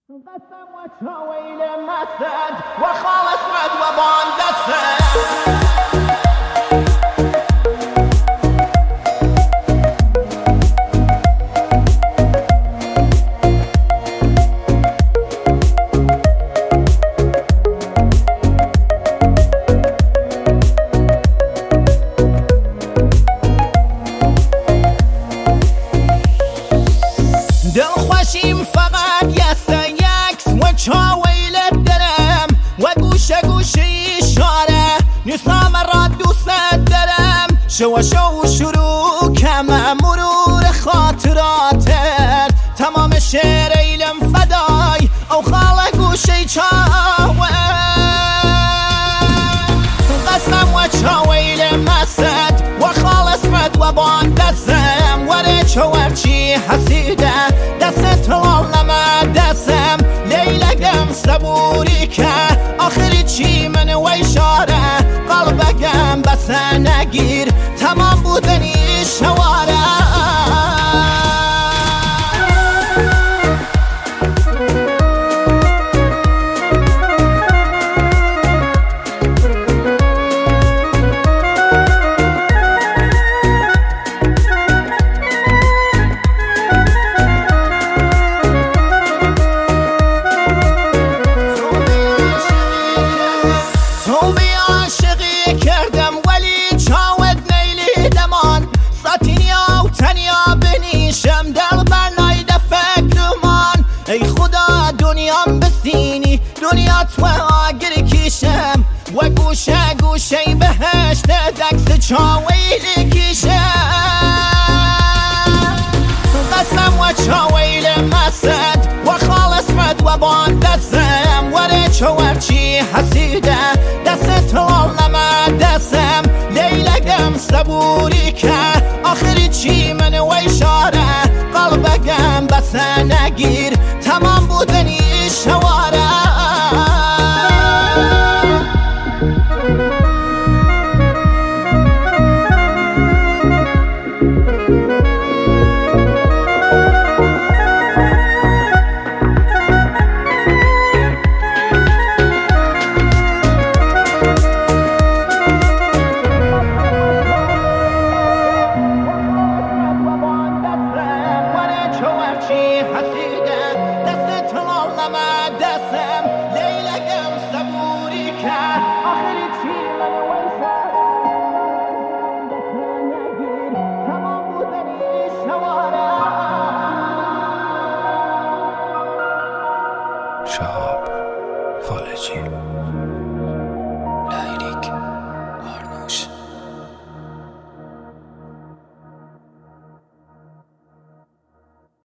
قسم وشاويل مسد وخالص مد وبان دسد دل خوشیم فقط یسته یکس و چاویلت دلم و گوشه گوشه اشاره نیستم را دوست دلم شو شروع کم مرور خاطراتت تمام شعر ایلم فدای او خاله گوشه چاوه قسم و چاویل مسد و خالص مد و بان دستم وره چوارچی حسیده دست لما دستم لیلگم صبوری که آخری چی من و اشاره قلبگم بس نگیر تمام بودنی شواره کردم ولی چاوت نیلی دمان ساتینیا و تنیا بنیشم دل برنایده فکرمان ای خدا دنیام بسینی دنیا تو آگر کشم و گوشه گوشه بهشت دکس چاویل کشم قسم و چاویل مسد و خالص مد و بان دستم وره چوارچی حسیده دست لما دستم لیلگم صبوری که آخری چی من و اشاره قلبگم بس نگیر تمام بودنی شواره حسیده دست لما دستم لیلگم صبوری که آخری چی من و نگیر تمام بودنی شواره شهاب فالجی